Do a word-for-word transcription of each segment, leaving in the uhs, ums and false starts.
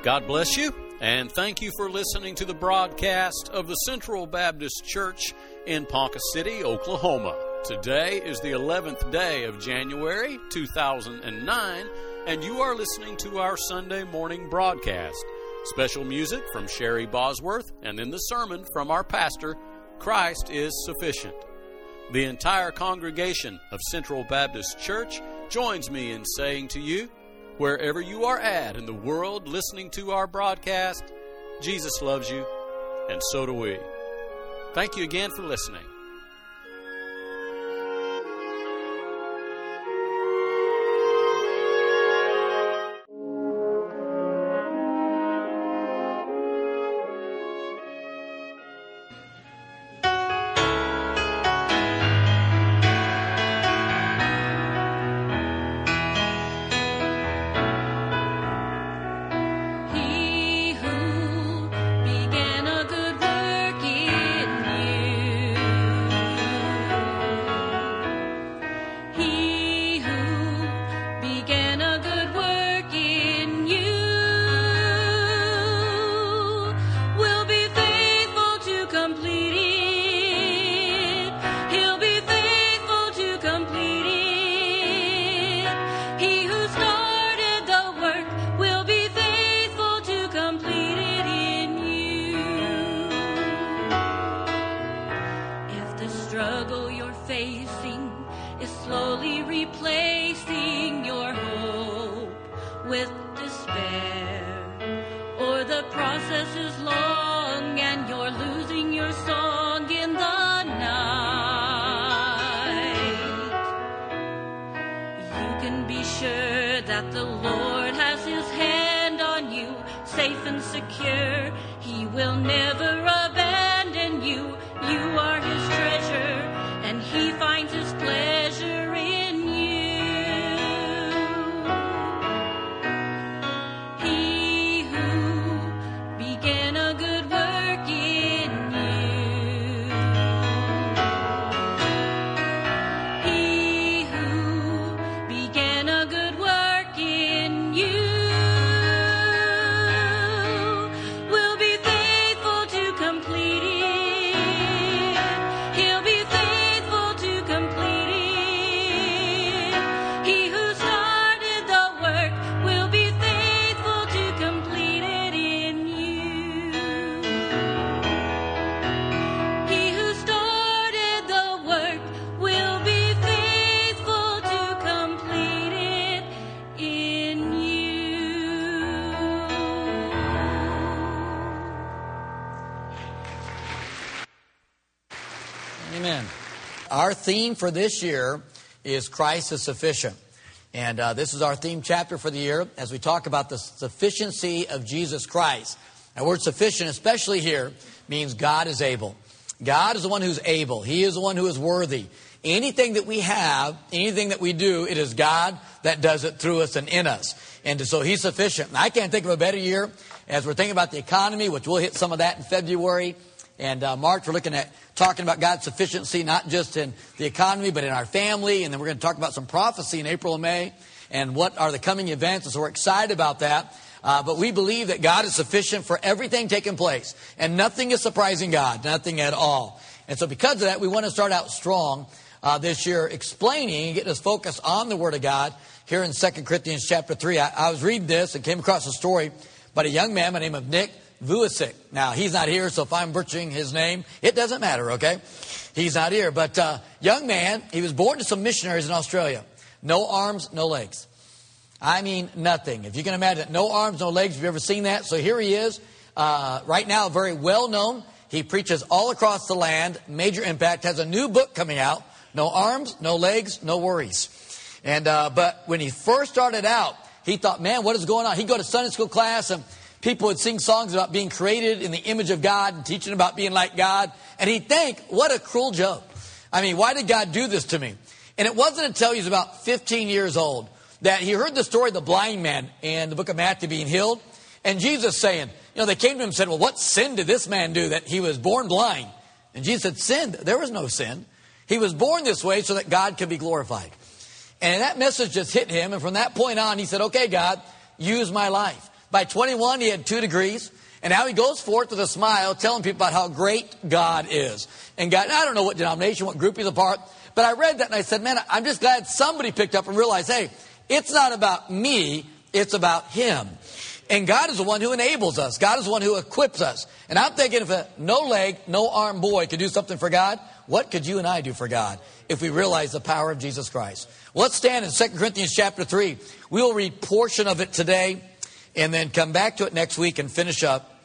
God bless you, and thank you for listening to the broadcast of the Central Baptist Church in Ponca City, Oklahoma. Today is the eleventh day of January two thousand nine, and you are listening to our Sunday morning broadcast. Special music from Sherry Bosworth, and then the sermon from our pastor, Christ is Sufficient. The entire congregation of Central Baptist Church joins me in saying to you, wherever you are at in the world listening to our broadcast, Jesus loves you, and so do we. Thank you again for listening. Our theme for this year is Christ is Sufficient. And uh, this is our theme chapter for the year as we talk about the sufficiency of Jesus Christ. The word sufficient, especially here, means God is able. God is the one who's able. He is the one who is worthy. Anything that we have, anything that we do, it is God that does it through us and in us. And so He's sufficient. And I can't think of a better year as we're thinking about the economy, which we'll hit some of that in February. And uh, March, we're looking at talking about God's sufficiency, not just in the economy, but in our family. And then we're going to talk about some prophecy in April and May and what are the coming events. And so we're excited about that. Uh, but we believe that God is sufficient for everything taking place. And nothing is surprising God, nothing at all. And so because of that, we want to start out strong uh, this year explaining and getting us focused on the Word of God here in Second Corinthians chapter three. I, I was reading this and came across a story about a young man by the name of Nick Vujicic. Now, he's not here, so if I'm butchering his name, it doesn't matter, okay? He's not here. But uh, young man, he was born to some missionaries in Australia. No arms, no legs. I mean, nothing. If you can imagine, no arms, no legs. Have you ever seen that? So here he is, uh, right now, very well known. He preaches all across the land. Major impact. Has a new book coming out. No arms, no legs, no worries. And uh, but when he first started out, he thought, man, what is going on? He'd go to Sunday school class and people would sing songs about being created in the image of God and teaching about being like God. And he'd think, what a cruel joke. I mean, why did God do this to me? And it wasn't until he was about fifteen years old that he heard the story of the blind man in the book of Matthew being healed. And Jesus saying, you know, they came to him and said, well, what sin did this man do that he was born blind? And Jesus said, sin? There was no sin. He was born this way so that God could be glorified. And that message just hit him. And from that point on, he said, okay, God, use my life. By twenty-one, he had two degrees. And now he goes forth with a smile, telling people about how great God is. And God, I don't know what denomination, what group he's a part, but I read that and I said, man, I'm just glad somebody picked up and realized, hey, it's not about me, it's about him. And God is the one who enables us. God is the one who equips us. And I'm thinking if a no leg, no arm boy could do something for God, what could you and I do for God if we realize the power of Jesus Christ? Well, let's stand in Second Corinthians chapter three. We'll read a portion of it today and then come back to it next week and finish up.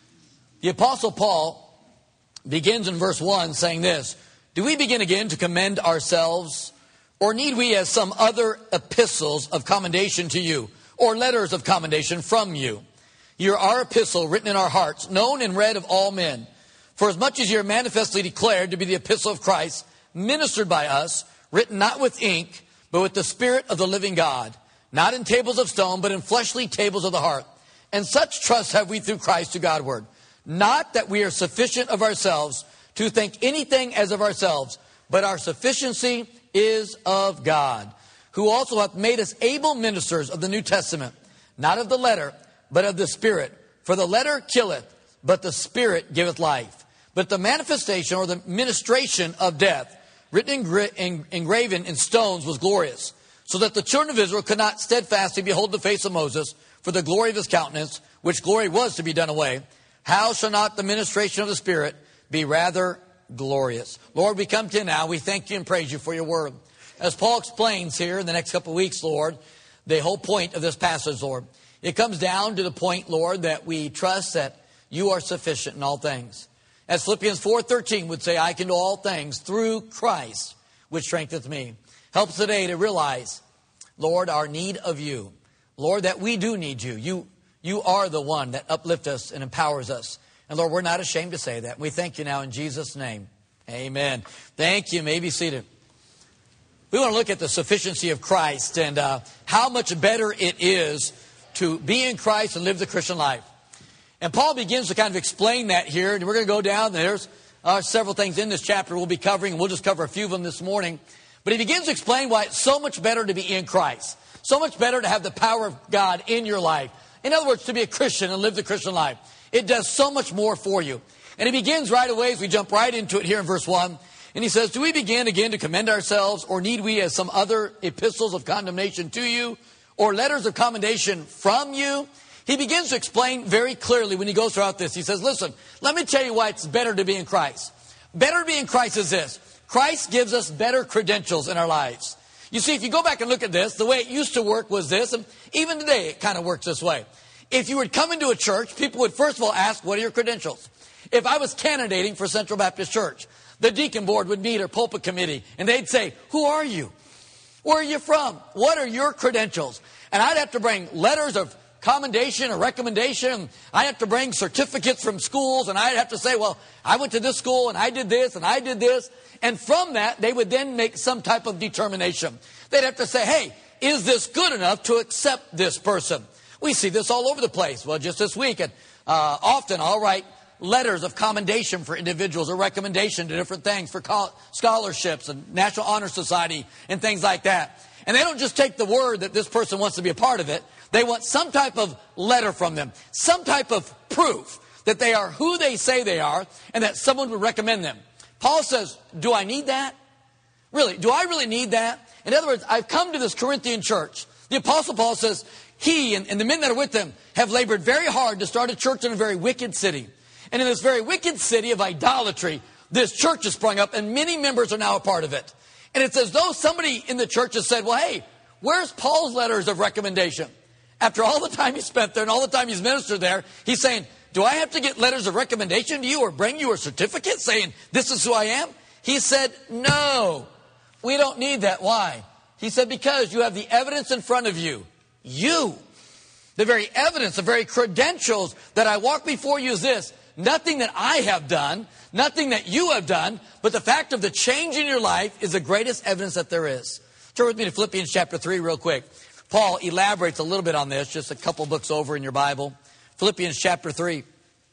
The Apostle Paul begins in verse one saying this, do we begin again to commend ourselves, or need we as some other epistles of commendation to you, or letters of commendation from you? You are our epistle written in our hearts, known and read of all men. For as much as you are manifestly declared to be the epistle of Christ, ministered by us, written not with ink, but with the Spirit of the living God, not in tables of stone, but in fleshly tables of the heart. And such trust have we through Christ to Godward. Not that we are sufficient of ourselves to think anything as of ourselves, but our sufficiency is of God, who also hath made us able ministers of the New Testament, not of the letter, but of the Spirit. For the letter killeth, but the Spirit giveth life. But the manifestation or the ministration of death, written engra- en- engraven in stones, was glorious, so that the children of Israel could not steadfastly behold the face of Moses for the glory of his countenance, which glory was to be done away. How shall not the ministration of the Spirit be rather glorious? Lord, we come to you now. We thank you and praise you for your word. As Paul explains here in the next couple of weeks, Lord, the whole point of this passage, Lord, it comes down to the point, Lord, that we trust that you are sufficient in all things. As Philippians four thirteen would say, I can do all things through Christ, which strengtheneth me. Help us today to realize, Lord, our need of you. Lord, that we do need you. You, you are the one that uplifts us and empowers us. And Lord, we're not ashamed to say that. We thank you now in Jesus' name. Amen. Thank you. You may be seated. We want to look at the sufficiency of Christ and uh, how much better it is to be in Christ and live the Christian life. And Paul begins to kind of explain that here. And we're going to go down. There's uh, several things in this chapter we'll be covering. And we'll just cover a few of them this morning. But he begins to explain why it's so much better to be in Christ. So much better to have the power of God in your life. In other words, to be a Christian and live the Christian life. It does so much more for you. And he begins right away as we jump right into it here in verse one. And he says, do we begin again to commend ourselves, or need we as some other epistles of condemnation to you, or letters of commendation from you? He begins to explain very clearly when he goes throughout this. He says, listen, let me tell you why it's better to be in Christ. Better to be in Christ is this. Christ gives us better credentials in our lives. You see, if you go back and look at this, the way it used to work was this, and even today it kind of works this way. If you would come into a church, people would first of all ask, what are your credentials? If I was candidating for Central Baptist Church, the deacon board would meet, or pulpit committee, and they'd say, who are you? Where are you from? What are your credentials? And I'd have to bring letters of commendation or recommendation. I'd have to bring certificates from schools, and I'd have to say, well, I went to this school, and I did this, and I did this. And from that, they would then make some type of determination. They'd have to say, hey, is this good enough to accept this person? We see this all over the place. Well, just this week, and uh, often I'll write letters of commendation for individuals or recommendation to different things for scholarships and National Honor Society and things like that. And they don't just take the word that this person wants to be a part of it. They want some type of letter from them, some type of proof that they are who they say they are and that someone would recommend them. Paul says, do I need that? Really, do I really need that? In other words, I've come to this Corinthian church. The Apostle Paul says he and, and the men that are with him have labored very hard to start a church in a very wicked city. And in this very wicked city of idolatry, this church has sprung up and many members are now a part of it. And it's as though somebody in the church has said, well, hey, where's Paul's letters of recommendation? After all the time he spent there and all the time he's ministered there, he's saying, do I have to get letters of recommendation to you or bring you a certificate saying this is who I am? He said, no, we don't need that. Why? He said, because you have the evidence in front of you. You. The very evidence, the very credentials that I walk before you is this. Nothing that I have done, nothing that you have done, but the fact of the change in your life is the greatest evidence that there is. Turn with me to Philippians chapter three real quick. Paul elaborates a little bit on this, just a couple books over in your Bible. Philippians chapter three.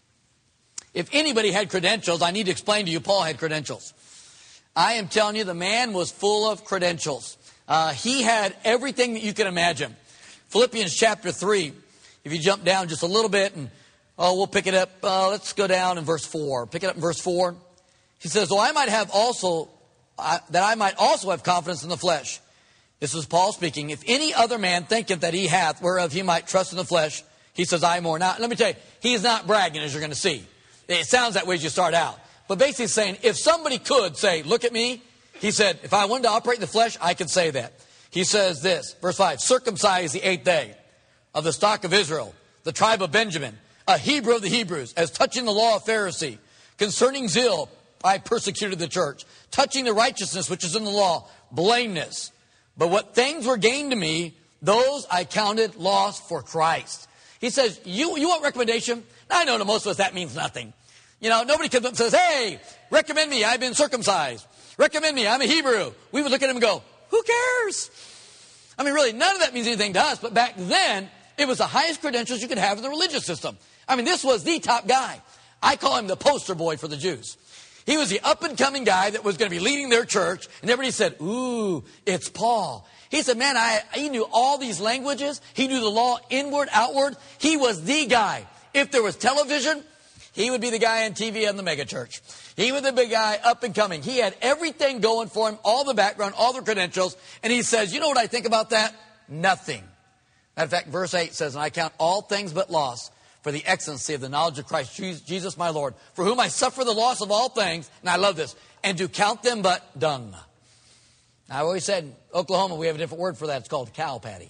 If anybody had credentials, I need to explain to you, Paul had credentials. I am telling you, the man was full of credentials. Uh, he had everything that you can imagine. Philippians chapter three. If you jump down just a little bit and, oh, we'll pick it up. Uh, let's go down in verse four. Pick it up in verse four. He says, "Though I might have also, I, that I might also have confidence in the flesh." This is Paul speaking. "If any other man thinketh that he hath, whereof he might trust in the flesh," he says, "I more." Now, let me tell you, he's not bragging, as you're going to see. It sounds that way as you start out. But basically he's saying, if somebody could say, "Look at me," he said, if I wanted to operate in the flesh, I could say that. He says this, verse five, "Circumcised the eighth day, of the stock of Israel, the tribe of Benjamin, a Hebrew of the Hebrews, as touching the law of Pharisee, concerning zeal, I persecuted the church, touching the righteousness which is in the law, blameless. But what things were gained to me, those I counted loss for Christ." He says, you, you want recommendation? Now, I know to most of us that means nothing. You know, nobody comes up and says, "Hey, recommend me, I've been circumcised. Recommend me, I'm a Hebrew." We would look at him and go, who cares? I mean, really, none of that means anything to us. But back then, it was the highest credentials you could have in the religious system. I mean, this was the top guy. I call him the poster boy for the Jews. He was the up-and-coming guy that was going to be leading their church. And everybody said, "Ooh, it's Paul." He said, man, I, he knew all these languages. He knew the law inward, outward. He was the guy. If there was television, he would be the guy on T V on the mega church. He was the big guy, up and coming. He had everything going for him, all the background, all the credentials. And he says, you know what I think about that? Nothing. Matter of fact, verse eight says, "And I count all things but loss for the excellency of the knowledge of Christ Jesus my Lord, for whom I suffer the loss of all things," and I love this, "and do count them but dung." Now, I always said in Oklahoma we have a different word for that. It's called cow patty.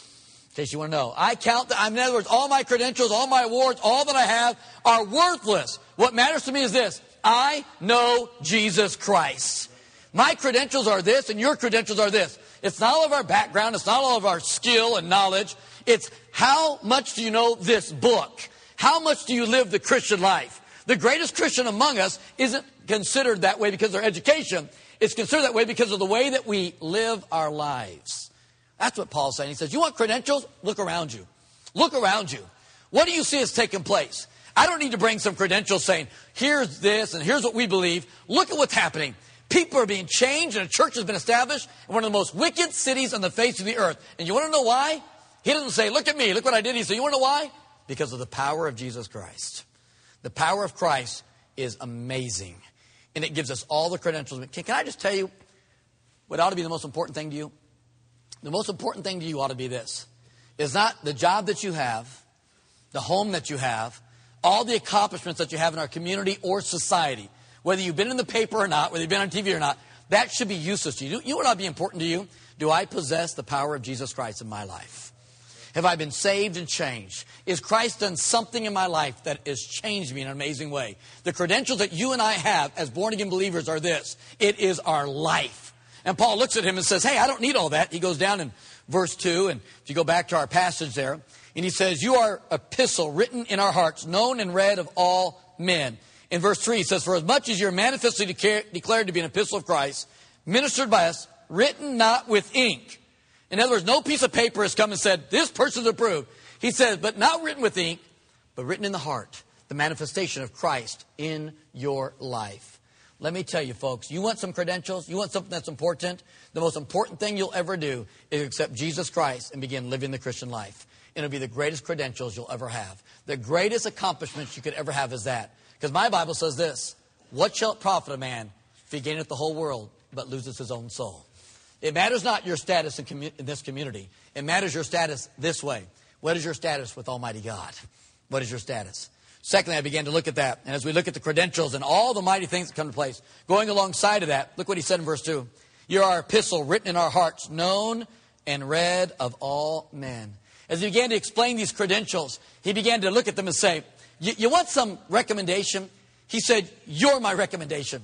In case you want to know. I count, the, in other words, all my credentials, all my awards, all that I have are worthless. What matters to me is this: I know Jesus Christ. My credentials are this, and your credentials are this. It's not all of our background. It's not all of our skill and knowledge. It's how much do you know this book? How much do you live the Christian life? The greatest Christian among us isn't considered that way because of their education. It's considered that way because of the way that we live our lives. That's what Paul's saying. He says, you want credentials? Look around you. Look around you. What do you see is taking place? I don't need to bring some credentials saying, here's this and here's what we believe. Look at what's happening. People are being changed and a church has been established in one of the most wicked cities on the face of the earth. And you want to know why? He doesn't say, look at me, look what I did. He says, you want to know why? Because of the power of Jesus Christ. The power of Christ is amazing. And it gives us all the credentials. Can, can I just tell you what ought to be the most important thing to you? The most important thing to you ought to be this. It's not the job that you have, the home that you have, all the accomplishments that you have in our community or society. Whether you've been in the paper or not, whether you've been on T V or not, that should be useless to you. You know what ought to be important to you? Do I possess the power of Jesus Christ in my life? Have I been saved and changed? Is Christ done something in my life that has changed me in an amazing way? The credentials that you and I have as born-again believers are this. It is our life. And Paul looks at him and says, hey, I don't need all that. He goes down in verse two, and if you go back to our passage there, and he says, you are epistle written in our hearts, known and read of all men. In verse three, he says, for as much as you're manifestly declared to be an epistle of Christ, ministered by us, written not with ink. In other words, no piece of paper has come and said, this person's approved. He says, but not written with ink, but written in the heart, the manifestation of Christ in your life. Let me tell you, folks, you want some credentials? You want something that's important? The most important thing you'll ever do is accept Jesus Christ and begin living the Christian life. And it'll be the greatest credentials you'll ever have. The greatest accomplishments you could ever have is that. Because my Bible says this, what shall it profit a man if he gaineth the whole world but loses his own soul? It matters not your status in, commu- in this community. It matters your status this way. What is your status with Almighty God? What is your status? Secondly, I began to look at that. And as we look at the credentials and all the mighty things that come to place, going alongside of that, look what he said in verse two. You're our epistle written in our hearts, known and read of all men. As he began to explain these credentials, he began to look at them and say, you want some recommendation? He said, you're my recommendation.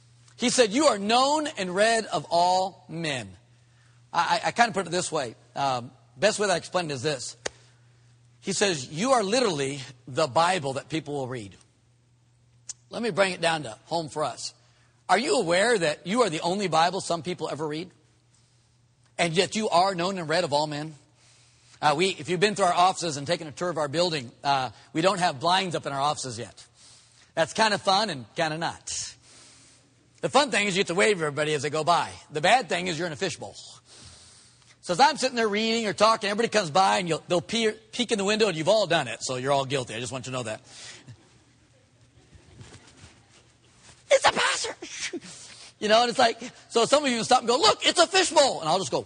He said, you are known and read of all men. I, I kind of put it this way. Um, best way that I explain it is this. He says, you are literally the Bible that people will read. Let me bring it down to home for us. Are you aware that you are the only Bible some people ever read? And yet you are known and read of all men? Uh, we, if you've been through our offices and taken a tour of our building, uh, we don't have blinds up in our offices yet. That's kind of fun and kind of not. The fun thing is you get to wave at everybody as they go by. The bad thing is you're in a fishbowl. So as I'm sitting there reading or talking, everybody comes by and you'll, they'll peek, peek in the window and you've all done it. So you're all guilty. I just want you to know that. It's a pastor. You know, and it's like, so some of you will stop and go, look, it's a fishbowl. And I'll just go.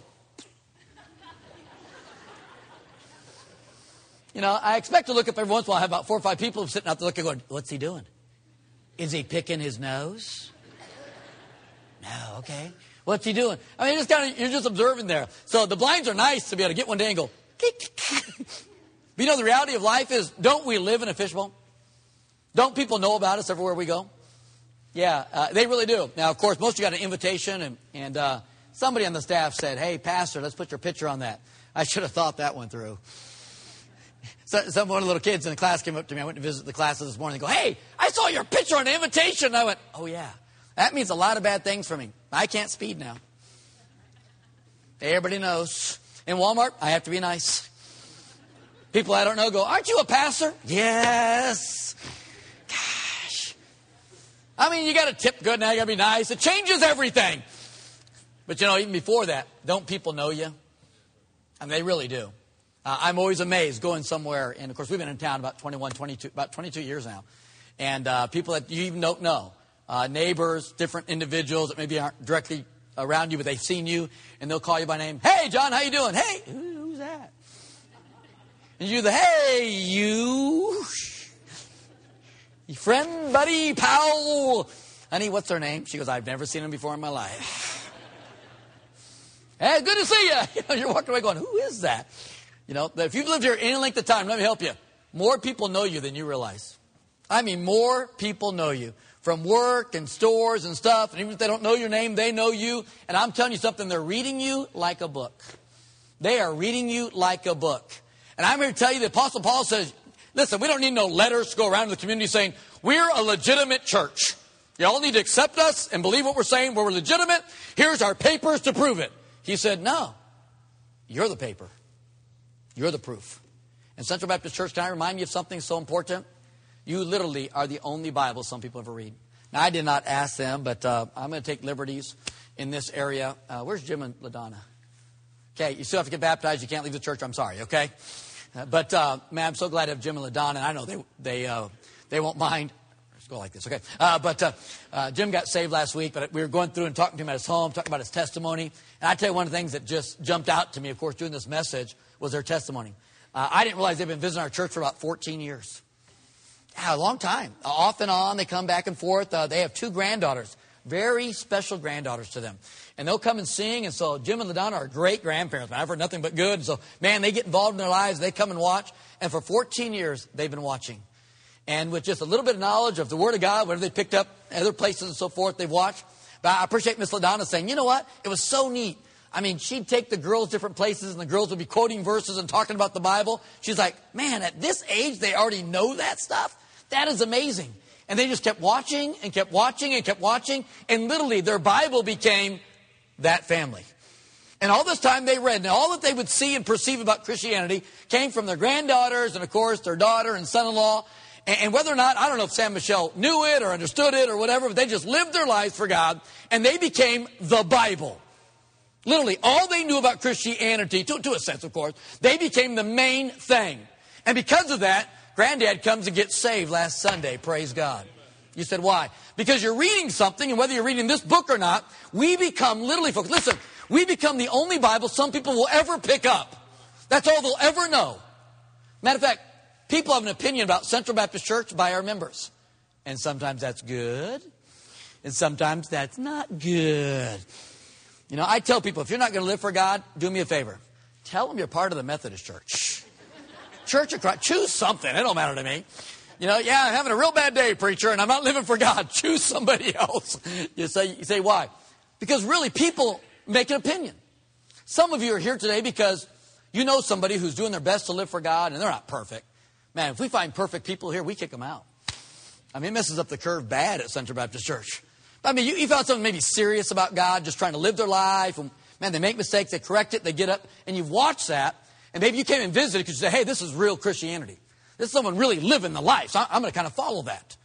You know, I expect to look up every once in a while. I have about four or five people sitting out there looking going, what's he doing? Is he picking his nose? No, okay. What's he doing? I mean, just kind of, you're just observing there. So the blinds are nice to be able to get one day and go, but you know, the reality of life is, don't we live in a fishbowl? Don't people know about us everywhere we go? Yeah, uh, they really do. Now, of course, most of you got an invitation, and, and uh, somebody on the staff said, hey, Pastor, let's put your picture on that. I should have thought that one through. So, some one of the little kids in the class came up to me. I went to visit the classes this morning and go, hey, I saw your picture on the invitation. And I went, oh, yeah. That means a lot of bad things for me. I can't speed now. Everybody knows. In Walmart, I have to be nice. People I don't know go, aren't you a pastor? Yes. Gosh. I mean, you got to tip good now. You got to be nice. It changes everything. But, you know, even before that, don't people know you? I mean, they really do. Uh, I'm always amazed going somewhere. And, of course, we've been in town about twenty-one, twenty-two, about twenty-two years now. And uh, people that you even don't know. Uh, neighbors, different individuals that maybe aren't directly around you, but they've seen you, and they'll call you by name. Hey, John, how you doing? Hey, who, who's that? And you the, hey, you. Your friend, buddy, pal. Honey, what's her name? She goes, I've never seen him before in my life. Hey, good to see you. You know, you're walking away going, who is that? You know, if you've lived here any length of time, let me help you. More people know you than you realize. I mean, more people know you. From work and stores and stuff. And even if they don't know your name, they know you. And I'm telling you something, they're reading you like a book. They are reading you like a book. And I'm here to tell you, the Apostle Paul says, listen, we don't need no letters to go around to the community saying, we're a legitimate church. You all need to accept us and believe what we're saying. We're legitimate. Here's our papers to prove it. He said, no, you're the paper. You're the proof. And Central Baptist Church, can I remind you of something so important? You literally are the only Bible some people ever read. Now, I did not ask them, but uh, I'm going to take liberties in this area. Uh, where's Jim and LaDonna? Okay, you still have to get baptized. You can't leave the church. I'm sorry, okay? Uh, but, uh, man, I'm so glad to have Jim and LaDonna. And I know they they uh, they won't mind. Let's go like this, okay? Uh, but uh, uh, Jim got saved last week, but we were going through and talking to him at his home, talking about his testimony. And I tell you, one of the things that just jumped out to me, of course, doing this message, was their testimony. Uh, I didn't realize they've been visiting our church for about fourteen years. Yeah, a long time. Uh, off and on, they come back and forth. Uh, they have two granddaughters, very special granddaughters to them. And they'll come and sing. And so Jim and LaDonna are great grandparents. I've heard nothing but good. And so, man, they get involved in their lives. They come and watch. And for fourteen years, they've been watching. And with just a little bit of knowledge of the Word of God, whatever they picked up, other places and so forth, they've watched. But I appreciate Miss LaDonna saying, you know what? It was so neat. I mean, she'd take the girls different places, and the girls would be quoting verses and talking about the Bible. She's like, man, at this age, they already know that stuff? That is amazing. And they just kept watching and kept watching and kept watching. And literally, their Bible became that family. And all this time they read. Now, all that they would see and perceive about Christianity came from their granddaughters and, of course, their daughter and son-in-law. And whether or not, I don't know if Sam Michelle knew it or understood it or whatever, but they just lived their lives for God. And they became the Bible. Literally, all they knew about Christianity, to, to a sense, of course, they became the main thing. And because of that, Granddad comes and gets saved last Sunday. Praise God. You said, why? Because you're reading something, and whether you're reading this book or not, we become, literally, folks, listen, we become the only Bible some people will ever pick up. That's all they'll ever know. Matter of fact, people have an opinion about Central Baptist Church by our members. And sometimes that's good, and sometimes that's not good. You know, I tell people, if you're not going to live for God, do me a favor. Tell them you're part of the Methodist Church. Church of Christ. Choose something. It don't matter to me. You know, yeah, I'm having a real bad day, preacher, and I'm not living for God. Choose somebody else. You say, you say, why? Because really, people make an opinion. Some of you are here today because you know somebody who's doing their best to live for God, and they're not perfect. Man, if we find perfect people here, we kick them out. I mean, it messes up the curve bad at Central Baptist Church. I mean, you, you found someone maybe serious about God, just trying to live their life. And, man, they make mistakes, they correct it, they get up, and you've watched that. And maybe you came and visited because you say, hey, this is real Christianity. This is someone really living the life. So I'm going to kind of follow that.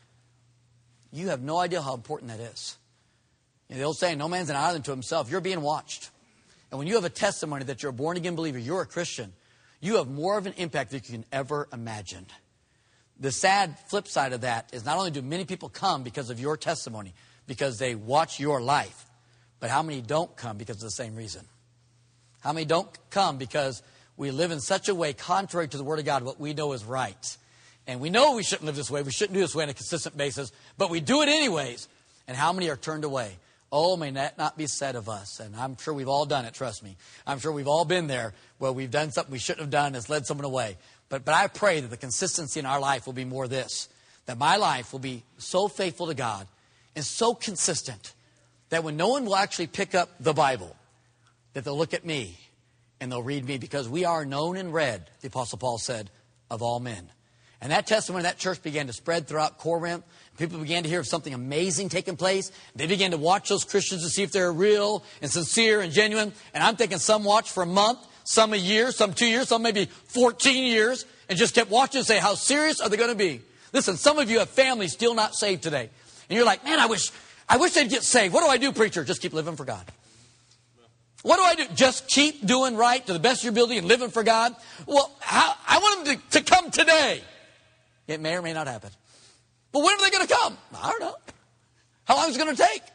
You have no idea how important that is. You know, the old saying, no man's an island to himself. You're being watched. And when you have a testimony that you're a born-again believer, you're a Christian, you have more of an impact than you can ever imagine. The sad flip side of that is not only do many people come because of your testimony, because they watch your life, but how many don't come because of the same reason? How many don't come because we live in such a way contrary to the Word of God, what we know is right. And we know we shouldn't live this way. We shouldn't do this way on a consistent basis, but we do it anyways. And how many are turned away? Oh, may that not be said of us. And I'm sure we've all done it, trust me. I'm sure we've all been there where we've done something we shouldn't have done, has led someone away. But, but I pray that the consistency in our life will be more this, that my life will be so faithful to God and so consistent that when no one will actually pick up the Bible, that they'll look at me and they'll read me, because we are known and read, the Apostle Paul said, of all men. And that testimony, that church began to spread throughout Corinth. People began to hear of something amazing taking place. They began to watch those Christians to see if they're real and sincere and genuine. And I'm thinking some watched for a month, some a year, some two years, some maybe fourteen years, and just kept watching and say, how serious are they going to be? Listen, some of you have families still not saved today. And you're like, man, I wish, I wish they'd get saved. What do I do, preacher? Just keep living for God. What do I do? Just keep doing right to the best of your ability and living for God? Well, how, I want them to, to come today. It may or may not happen. But when are they going to come? I don't know. How long is it going to take?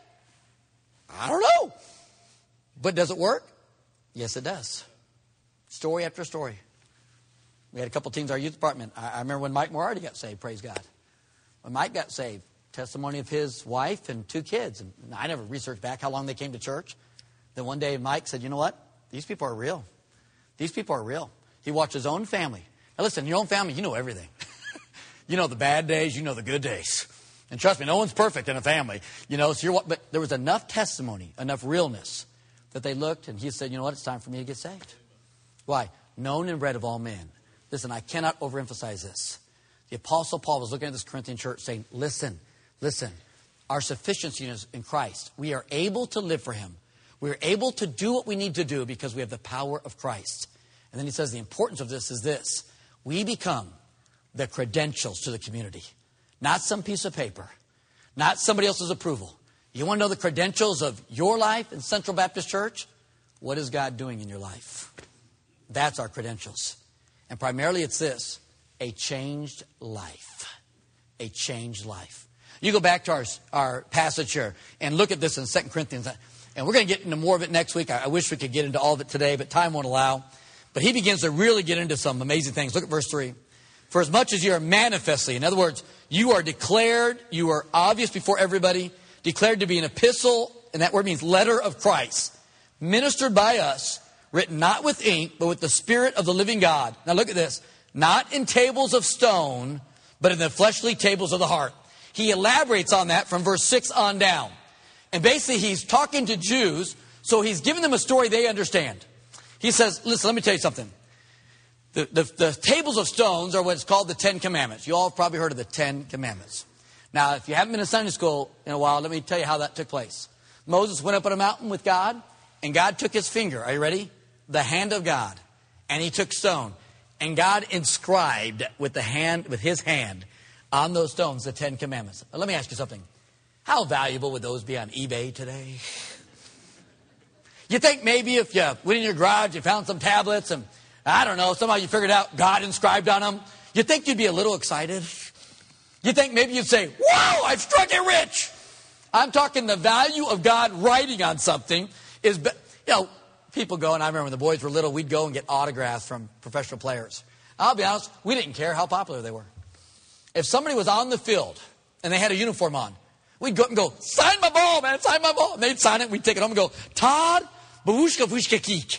I don't know. But does it work? Yes, it does. Story after story. We had a couple teams in our youth department. I, I remember when Mike Moriarty got saved, praise God. When Mike got saved, testimony of his wife and two kids. And I never researched back how long they came to church. Then one day Mike said, you know what? These people are real. These people are real. He watched his own family. Now listen, your own family, you know everything. You know the bad days, you know the good days. And trust me, no one's perfect in a family. You know, so you're, but there was enough testimony, enough realness, that they looked and he said, you know what, it's time for me to get saved. Why? Known and read of all men. Listen, I cannot overemphasize this. The Apostle Paul was looking at this Corinthian church saying, listen, listen, our sufficiency is in Christ. We are able to live for Him. We are able to do what we need to do because we have the power of Christ. And then he says the importance of this is this. We become the credentials to the community. Not some piece of paper. Not somebody else's approval. You want to know the credentials of your life in Central Baptist Church? What is God doing in your life? That's our credentials. And primarily it's this. A changed life. A changed life. You go back to our, our passage here and look at this in Second Corinthians. And we're going to get into more of it next week. I, I wish we could get into all of it today, but time won't allow. But he begins to really get into some amazing things. Look at verse three. For as much as you are manifestly, in other words, you are declared, you are obvious before everybody, declared to be an epistle, and that word means letter of Christ, ministered by us, written not with ink, but with the Spirit of the living God. Now look at this. Not in tables of stone, but in the fleshly tables of the heart. He elaborates on that from verse six on down. And basically he's talking to Jews, so he's giving them a story they understand. He says, listen, let me tell you something. The, the, the tables of stones are what's called the Ten Commandments. You all have probably heard of the Ten Commandments. Now, if you haven't been in Sunday school in a while, let me tell you how that took place. Moses went up on a mountain with God, and God took his finger. Are you ready? The hand of God. And he took stone. And God inscribed with the hand, with his hand on those stones the Ten Commandments. Now, let me ask you something. How valuable would those be on eBay today? You think maybe if you went in your garage, you found some tablets and I don't know, somehow you figured out God inscribed on them. You think you'd be a little excited? You think maybe you'd say, whoa, I've struck it rich. I'm talking the value of God writing on something is, you know, people go, and I remember when the boys were little, we'd go and get autographs from professional players. I'll be honest, we didn't care how popular they were. If somebody was on the field and they had a uniform on, we'd go up and go, sign my ball, man, sign my ball. And they'd sign it, we'd take it home and go, Todd, babushka, vushka, keek.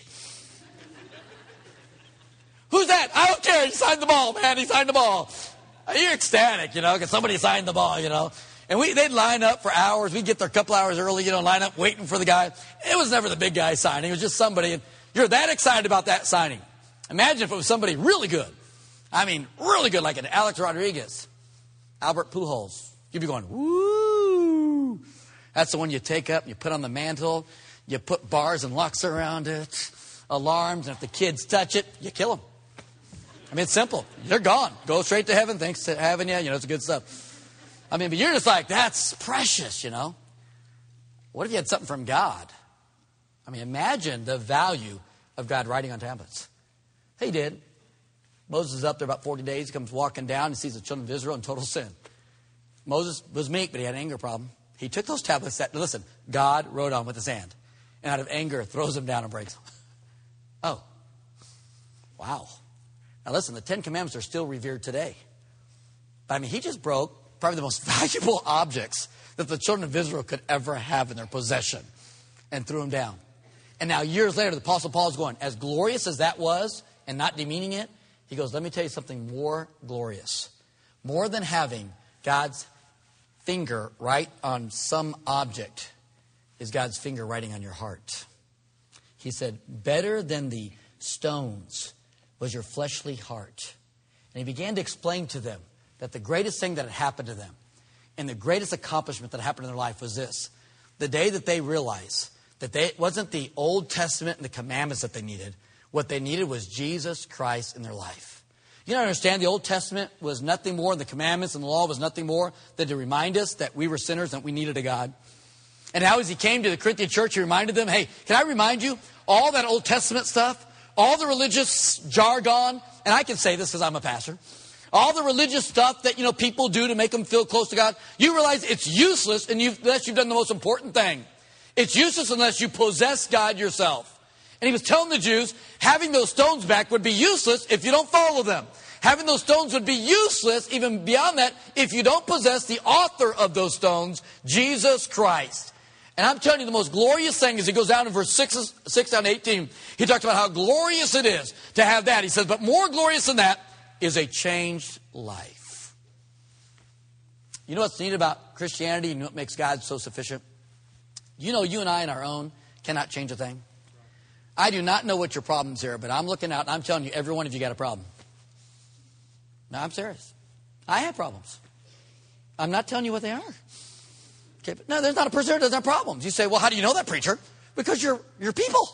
Who's that? I don't care. He signed the ball, man. He signed the ball. You're ecstatic, you know, because somebody signed the ball, you know. And we they'd line up for hours. We'd get there a couple hours early, you know, line up waiting for the guy. It was never the big guy signing. It was just somebody. And you're that excited about that signing. Imagine if it was somebody really good. I mean, really good, like an Alex Rodriguez, Albert Pujols. You'd be going, woo. That's the one you take up, you put on the mantle, you put bars and locks around it, alarms, and if the kids touch it, you kill them. I mean, it's simple. They're gone. Go straight to heaven. Thanks to having you. You know, it's good stuff. I mean, but you're just like, that's precious, you know. What if you had something from God? I mean, imagine the value of God writing on tablets. He did. Moses is up there about forty days. He comes walking down and sees the children of Israel in total sin. Moses was meek, but he had an anger problem. He took those tablets that, listen, God wrote on with his hand. And out of anger, throws them down and breaks them. Oh. Wow. Now listen, the Ten Commandments are still revered today. But I mean, he just broke probably the most valuable objects that the children of Israel could ever have in their possession and threw them down. And now years later, the Apostle Paul is going, as glorious as that was and not demeaning it, he goes, let me tell you something more glorious. More than having God's finger write on some object is God's finger writing on your heart. He said, better than the stones was your fleshly heart. And he began to explain to them that the greatest thing that had happened to them and the greatest accomplishment that happened in their life was this. The day that they realized that they, it wasn't the Old Testament and the commandments that they needed. What they needed was Jesus Christ in their life. You don't understand, the Old Testament was nothing more, and the commandments and the law was nothing more than to remind us that we were sinners and that we needed a God. And now as he came to the Corinthian church, he reminded them, hey, can I remind you, all that Old Testament stuff, all the religious jargon, and I can say this because I'm a pastor, all the religious stuff that, you know, people do to make them feel close to God, you realize it's useless unless you've done the most important thing. It's useless unless you possess God yourself. And he was telling the Jews, having those stones back would be useless if you don't follow them. Having those stones would be useless, even beyond that, if you don't possess the author of those stones, Jesus Christ. And I'm telling you, the most glorious thing is he goes down in verse six, six down to eighteen. He talks about how glorious it is to have that. He says, but more glorious than that is a changed life. You know what's neat about Christianity and what makes God so sufficient? You know, you and I on our own cannot change a thing. I do not know what your problems are, but I'm looking out and I'm telling you, every one of you got a problem. No, I'm serious. I have problems. I'm not telling you what they are. Okay, but no, there's not a person that doesn't have problems. You say, well, how do you know that, preacher? Because you're, you're people.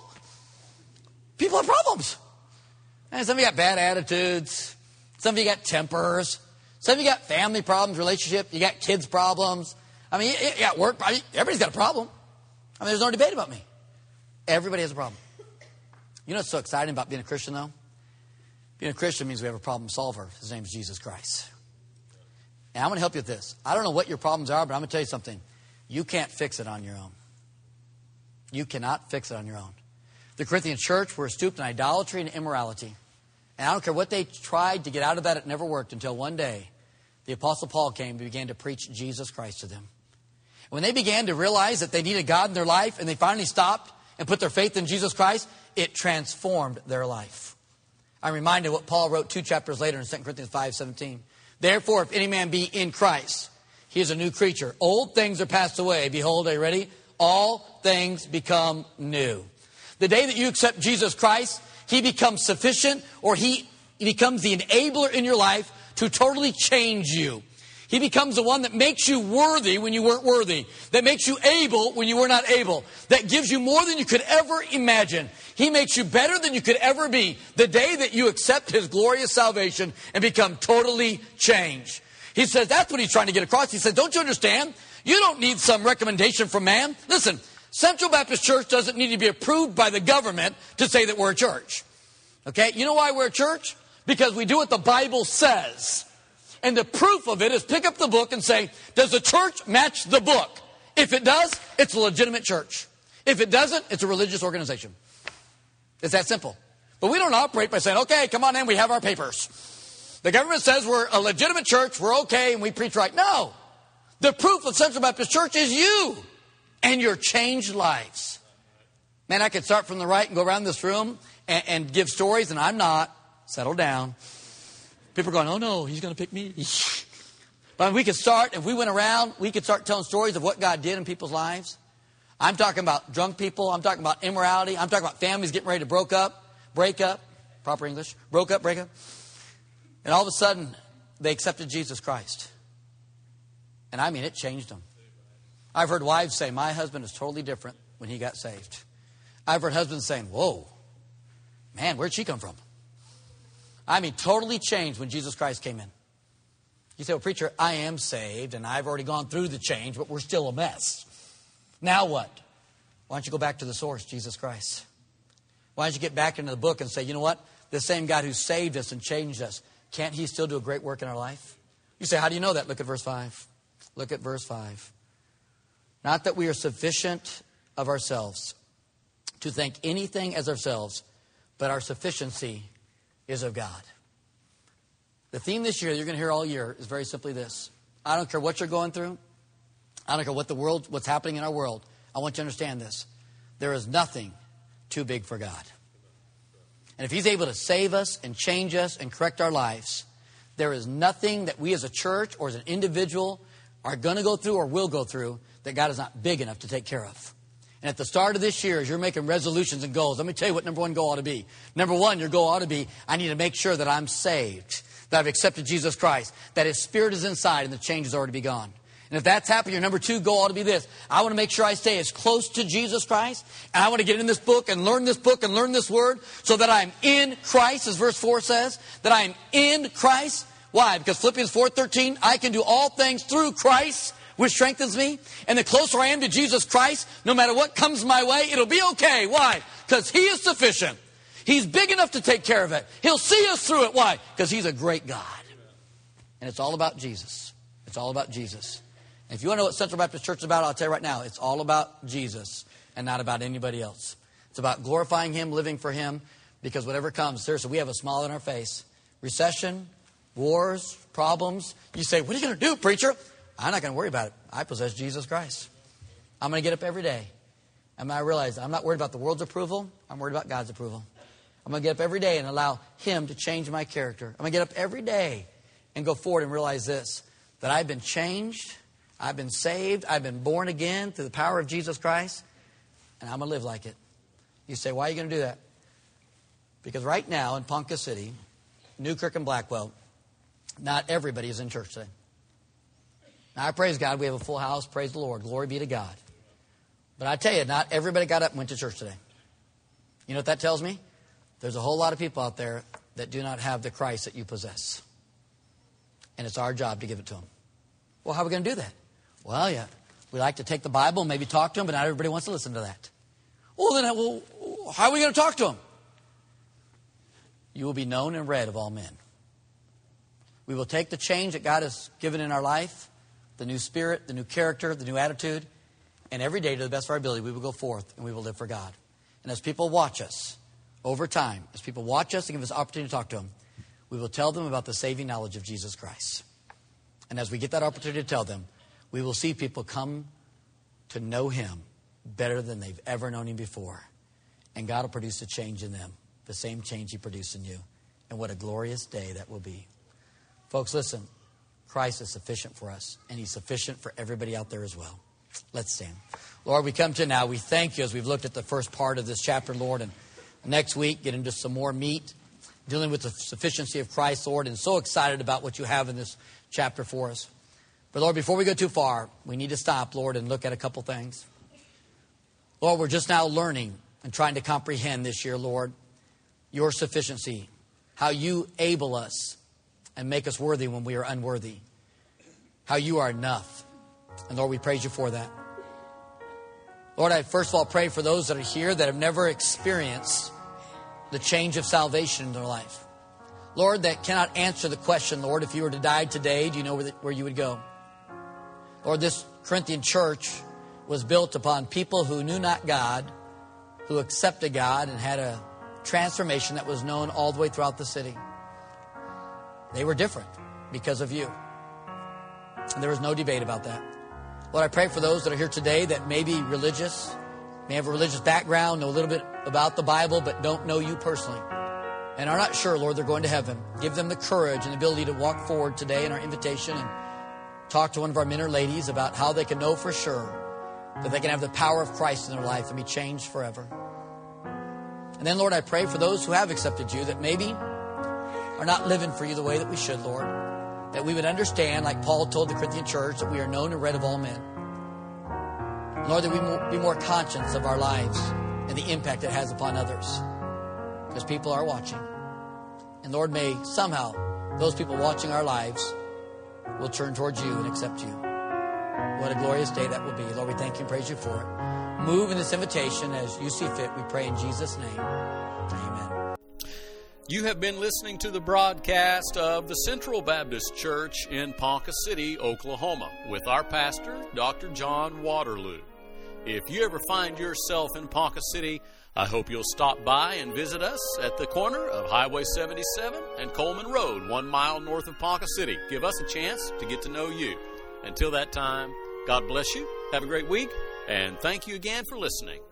People have problems. And some of you got bad attitudes. Some of you got tempers. Some of you got family problems, relationship. You got kids problems. I mean, you got work. I mean, everybody's got a problem. I mean, there's no debate about me. Everybody has a problem. You know what's so exciting about being a Christian, though? Being a Christian means we have a problem solver. His name is Jesus Christ. And I'm going to help you with this. I don't know what your problems are, but I'm going to tell you something. You can't fix it on your own. You cannot fix it on your own. The Corinthian church were stooped in idolatry and immorality. And I don't care what they tried to get out of that, it never worked until one day the Apostle Paul came and began to preach Jesus Christ to them. When they began to realize that they needed God in their life and they finally stopped and put their faith in Jesus Christ, it transformed their life. I'm reminded what Paul wrote two chapters later in Second Corinthians five seventeen. Therefore, if any man be in Christ, he is a new creature. Old things are passed away. Behold, are you ready? All things become new. The day that you accept Jesus Christ, he becomes sufficient, or he becomes the enabler in your life to totally change you. He becomes the one that makes you worthy when you weren't worthy. That makes you able when you were not able. That gives you more than you could ever imagine. He makes you better than you could ever be. The day that you accept his glorious salvation and become totally changed. He says that's what he's trying to get across. He says, don't you understand? You don't need some recommendation from man. Listen, Central Baptist Church doesn't need to be approved by the government to say that we're a church. Okay? You know why we're a church? Because we do what the Bible says. And the proof of it is pick up the book and say, does the church match the book? If it does, it's a legitimate church. If it doesn't, it's a religious organization. It's that simple. But we don't operate by saying, okay, come on in, we have our papers. The government says we're a legitimate church, we're okay, and we preach right. No. The proof of Central Baptist Church is you and your changed lives. Man, I could start from the right and go around this room and, and give stories, and I'm not. Settle down. People are going, oh no, he's going to pick me. But we could start, if we went around, we could start telling stories of what God did in people's lives. I'm talking about drunk people. I'm talking about immorality. I'm talking about families getting ready to break up, break up, proper English, broke up, break up. And all of a sudden, they accepted Jesus Christ. And I mean, it changed them. I've heard wives say, my husband is totally different when he got saved. I've heard husbands saying, whoa, man, where'd she come from? I mean, totally changed when Jesus Christ came in. You say, well, preacher, I am saved, and I've already gone through the change, but we're still a mess. Now what? Why don't you go back to the source, Jesus Christ? Why don't you get back into the book and say, you know what? The same God who saved us and changed us, can't He still do a great work in our life? You say, how do you know that? Look at verse five. Look at verse five. Not that we are sufficient of ourselves to think anything as ourselves, but our sufficiency is of God. The theme this year, you're going to hear all year, is very simply this. I don't care what you're going through. I don't care what the world, what's happening in our world. I want you to understand this. There is nothing too big for God. And if He's able to save us and change us and correct our lives, there is nothing that we as a church or as an individual are going to go through or will go through that God is not big enough to take care of. And at the start of this year, as you're making resolutions and goals, let me tell you what number one goal ought to be. Number one, your goal ought to be, I need to make sure that I'm saved, that I've accepted Jesus Christ, that His Spirit is inside and the change has already begun. And if that's happened, your number two goal ought to be this. I want to make sure I stay as close to Jesus Christ. And I want to get in this book and learn this book and learn this word so that I'm in Christ, as verse four says. That I'm in Christ. Why? Because Philippians four thirteen, I can do all things through Christ, which strengthens me. And the closer I am to Jesus Christ, no matter what comes my way, it'll be okay. Why? Because He is sufficient. He's big enough to take care of it. He'll see us through it. Why? Because He's a great God. And it's all about Jesus. It's all about Jesus. And if you want to know what Central Baptist Church is about, I'll tell you right now, it's all about Jesus and not about anybody else. It's about glorifying Him, living for Him, because whatever comes, seriously, we have a smile on our face. Recession, wars, problems. You say, what are you going to do, preacher? I'm not going to worry about it. I possess Jesus Christ. I'm going to get up every day. And I realize I'm not worried about the world's approval. I'm worried about God's approval. I'm going to get up every day and allow Him to change my character. I'm going to get up every day and go forward and realize this, that I've been changed. I've been saved. I've been born again through the power of Jesus Christ. And I'm going to live like it. You say, why are you going to do that? Because right now in Ponca City, Newkirk and Blackwell, not everybody is in church today. Now, I praise God. We have a full house. Praise the Lord. Glory be to God. But I tell you, not everybody got up and went to church today. You know what that tells me? There's a whole lot of people out there that do not have the Christ that you possess. And it's our job to give it to them. Well, how are we going to do that? Well, yeah, we like to take the Bible and maybe talk to them, but not everybody wants to listen to that. Well, then well, how are we going to talk to them? You will be known and read of all men. We will take the change that God has given in our life, the new spirit, the new character, the new attitude, and every day to the best of our ability, we will go forth and we will live for God. And as people watch us over time, as people watch us and give us opportunity to talk to them, we will tell them about the saving knowledge of Jesus Christ. And as we get that opportunity to tell them, we will see people come to know Him better than they've ever known Him before. And God will produce a change in them, the same change He produced in you. And what a glorious day that will be. Folks, listen, Christ is sufficient for us, and He's sufficient for everybody out there as well. Let's stand. Lord, we come to you now. We thank you as we've looked at the first part of this chapter, Lord, and next week get into some more meat, dealing with the sufficiency of Christ, Lord, and so excited about what you have in this chapter for us. But Lord, before we go too far, we need to stop, Lord, and look at a couple things. Lord, we're just now learning and trying to comprehend this year, Lord, your sufficiency, how you able us and make us worthy when we are unworthy, how you are enough. And Lord, we praise you for that. Lord, I first of all pray for those that are here that have never experienced the change of salvation in their life. Lord, that cannot answer the question, Lord, if you were to die today, do you know where, the, where you would go? Lord, this Corinthian church was built upon people who knew not God, who accepted God and had a transformation that was known all the way throughout the city. They were different because of you. And there was no debate about that. Lord, I pray for those that are here today that may be religious, may have a religious background, know a little bit about the Bible, but don't know you personally, and are not sure, Lord, they're going to heaven. Give them the courage and the ability to walk forward today in our invitation and talk to one of our men or ladies about how they can know for sure that they can have the power of Christ in their life and be changed forever. And then, Lord, I pray for those who have accepted you that maybe are not living for you the way that we should, Lord, that we would understand, like Paul told the Corinthian church, that we are known and read of all men. Lord, that we will be more conscious of our lives and the impact it has upon others, because people are watching. And Lord, may somehow those people watching our lives will turn towards you and accept you. What a glorious day that will be. Lord, we thank you and praise you for it. move in this invitation as you see fit. We pray in Jesus' name. Amen. You have been listening to the broadcast of the Central Baptist Church in Ponca City, Oklahoma, with our pastor, Doctor John Waterloo. If you ever find yourself in Ponca City, I hope you'll stop by and visit us at the corner of Highway seventy-seven and Coleman Road, one mile north of Ponca City. Give us a chance to get to know you. Until that time, God bless you, have a great week, and thank you again for listening.